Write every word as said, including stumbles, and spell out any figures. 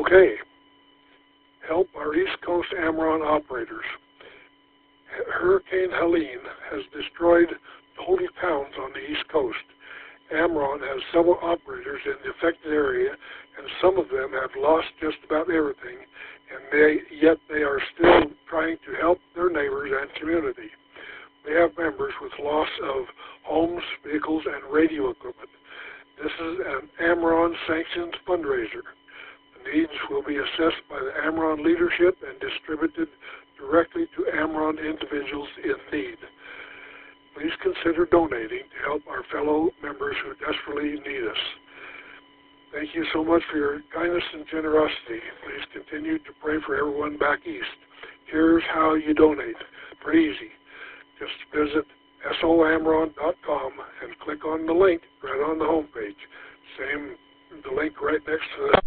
Okay. Help our East Coast Amron operators. Hurricane Helene has destroyed twenty towns on the East Coast. Amron has several operators in the affected area, and some of them have lost just about everything, and they, yet they are still trying to help their neighbors and community. We have members with loss of homes, vehicles, and radio equipment. This is an Amron-sanctioned fundraiser. The needs will be assessed by the Amron leadership and distributed directly to Amron individuals in need. Please consider donating to help our fellow members who desperately need us. Thank you so much for your kindness and generosity. Please continue to pray for everyone back east. Here's how you donate. Pretty easy. Just visit S O Amron dot com and click on the link right on the homepage. Same, the link right next to the